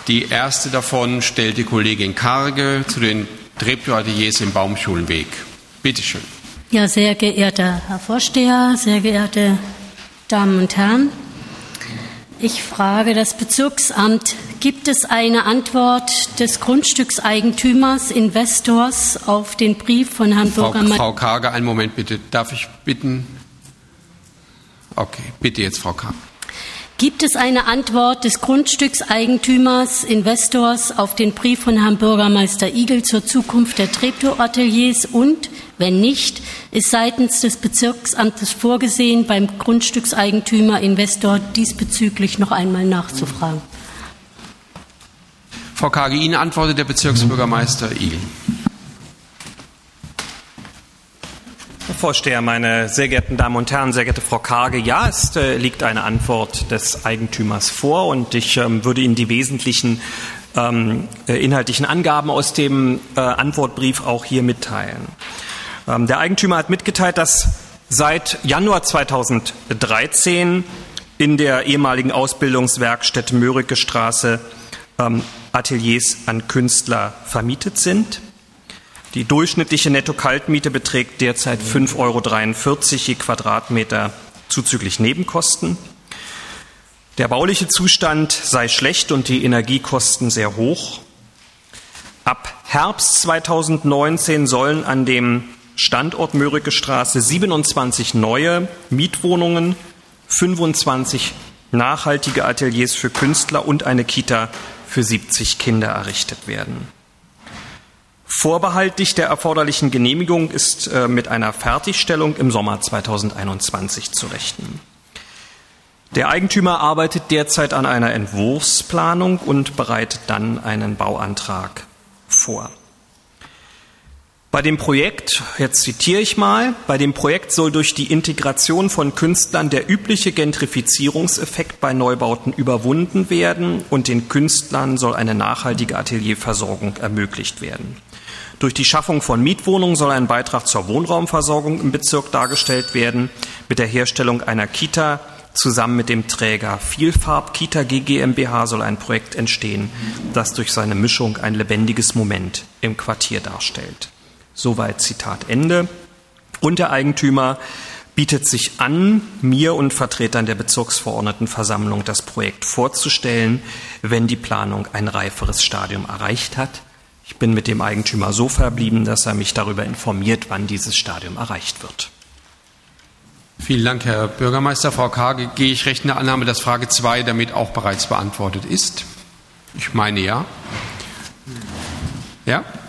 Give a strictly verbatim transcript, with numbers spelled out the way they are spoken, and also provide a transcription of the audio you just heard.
Die erste davon stellt die Kollegin Karge zu den Treptow-Ateliers im Baumschulenweg. Bitte schön. Ja, sehr geehrter Herr Vorsteher, sehr geehrte Damen und Herren, ich frage das Bezirksamt, gibt es eine Antwort des Grundstückseigentümers, Investors auf den Brief von Herrn Frau, Bürgermeister? Frau Karge, einen Moment bitte. Darf ich bitten? Okay, bitte jetzt, Frau Karge. Gibt es eine Antwort des Grundstückseigentümers, Investors auf den Brief von Herrn Bürgermeister Igel zur Zukunft der Treptow-Ateliers und, wenn nicht, ist seitens des Bezirksamtes vorgesehen, beim Grundstückseigentümer, Investor diesbezüglich noch einmal nachzufragen? Frau Karge, Ihnen antwortet der Bezirksbürgermeister Igel. Herr Vorsteher, meine sehr geehrten Damen und Herren, sehr geehrte Frau Karge, ja, es äh, liegt eine Antwort des Eigentümers vor und ich ähm, würde Ihnen die wesentlichen ähm, äh, inhaltlichen Angaben aus dem äh, Antwortbrief auch hier mitteilen. Ähm, der Eigentümer hat mitgeteilt, dass seit Januar zweitausenddreizehn in der ehemaligen Ausbildungswerkstätte Mörike Straße ähm, Ateliers an Künstler vermietet sind. Die durchschnittliche Netto-Kaltmiete beträgt derzeit fünf Euro dreiundvierzig je Quadratmeter zuzüglich Nebenkosten. Der bauliche Zustand sei schlecht und die Energiekosten sehr hoch. Ab Herbst zweitausendneunzehn sollen an dem Standort Mörike Straße siebenundzwanzig neue Mietwohnungen, fünfundzwanzig nachhaltige Ateliers für Künstler und eine Kita für siebzig Kinder errichtet werden. Vorbehaltlich der erforderlichen Genehmigung ist äh, mit einer Fertigstellung im Sommer zweitausendeinundzwanzig zu rechnen. Der Eigentümer arbeitet derzeit an einer Entwurfsplanung und bereitet dann einen Bauantrag vor. Bei dem Projekt, jetzt zitiere ich mal, bei dem Projekt soll durch die Integration von Künstlern der übliche Gentrifizierungseffekt bei Neubauten überwunden werden und den Künstlern soll eine nachhaltige Atelierversorgung ermöglicht werden. Durch die Schaffung von Mietwohnungen soll ein Beitrag zur Wohnraumversorgung im Bezirk dargestellt werden. Mit der Herstellung einer Kita zusammen mit dem Träger Vielfarb Kita G GmbH soll ein Projekt entstehen, das durch seine Mischung ein lebendiges Moment im Quartier darstellt. Soweit Zitat Ende. Und der Eigentümer bietet sich an, mir und Vertretern der Bezirksverordnetenversammlung das Projekt vorzustellen, wenn die Planung ein reiferes Stadium erreicht hat. Ich bin mit dem Eigentümer so verblieben, dass er mich darüber informiert, wann dieses Stadium erreicht wird. Vielen Dank, Herr Bürgermeister. Frau Karge, gehe ich recht in der Annahme, dass Frage zwei damit auch bereits beantwortet ist? Ich meine ja. Ja?